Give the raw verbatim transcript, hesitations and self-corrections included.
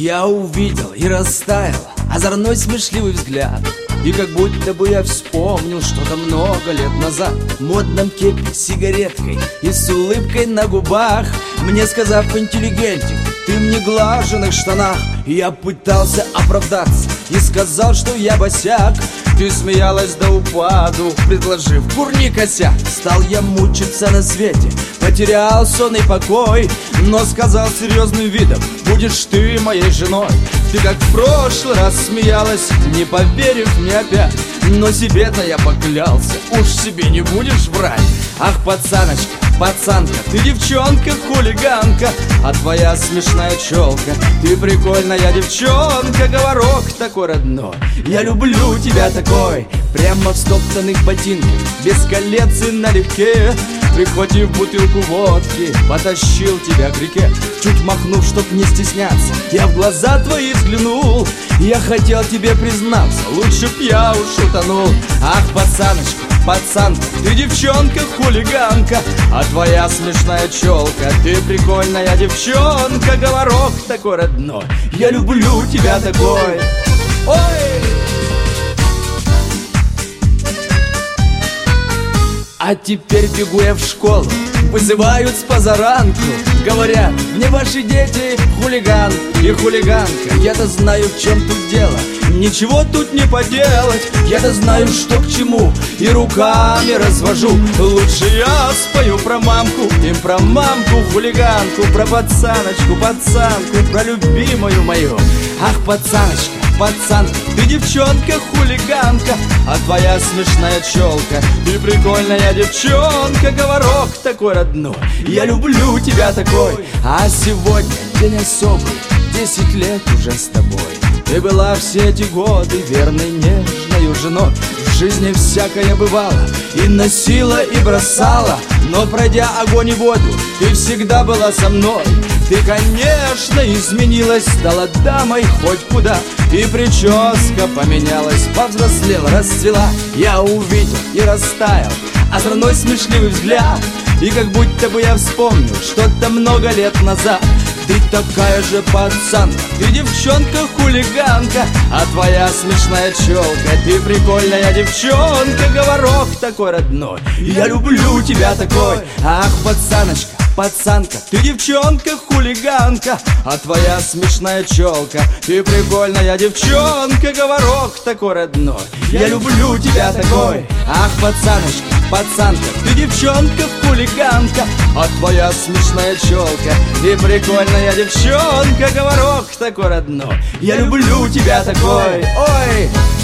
Я увидел и растаял озорной смешливый взгляд, и как будто бы я вспомнил что-то много лет назад. В модном кепе с сигареткой и с улыбкой на губах, мне сказав: интеллигентик, ты в неглаженных штанах. Я пытался оправдаться и сказал, что я босяк. Ты смеялась до упаду, предложив: курни, косяк. Стал я мучиться на свете, потерял сон и покой, но сказал серьезным видом: будешь ты моей женой. Ты как в прошлый раз смеялась, не поверив мне опять, но себе-то я поклялся, уж себе не будешь врать. Ах, пацаночка, пацанка, ты девчонка-хулиганка, а твоя смешная челка, ты прикольная девчонка, говорок такой родной. Я люблю тебя такой, прямо в стоптанных ботинках, без колец и налегке. Прихватив бутылку водки, потащил тебя к реке. Чуть махнув, чтоб не стесняться, я в глаза твои взглянул. Я хотел тебе признаться, лучше б я уж утонул. Ах, пацаночка, пацанка, ты девчонка-хулиганка, а твоя смешная челка, ты прикольная девчонка, говорок такой родной. Я люблю тебя такой. Ой! А теперь бегу я в школу, вызывают с позаранку. Говорят: мне ваши дети хулиган и хулиганка. Я-то знаю, в чем тут дело, ничего тут не поделать. Я-то знаю, что к чему, и руками развожу. Лучше я спою про мамку, им про мамку хулиганку, про пацаночку, пацанку, про любимую мою. Ах, пацаночка, пацанка, ты девчонка-хулиганка, а твоя смешная челка, ты прикольная девчонка, говорок такой родной. Я люблю тебя такой. А сегодня день особый, десять лет уже с тобой. Ты была все эти годы верной, нежною женой. В жизни всякое бывало, и носила, и бросала, но пройдя огонь и воду, ты всегда была со мной. Ты, конечно, изменилась, стала дамой хоть куда, и прическа поменялась, повзрослела, расцвела. Я увидел и растаял озорной смешливый взгляд, и как будто бы я вспомнил что-то много лет назад. Ты такая же пацанка, ты девчонка-хулиганка, а твоя смешная челка, ты прикольная девчонка, говорок такой родной. Я люблю тебя такой. Ах, пацаночка, пацанка, ты девчонка-хулиганка, а твоя смешная челка, ты прикольная девчонка, говорок такой родной. Я люблю тебя такой. Ах, пацаночка, пацанка, ты девчонка-хулиганка, а твоя смешная челка, ты прикольная девчонка, говорок такой родной. Я люблю тебя такой. Ой!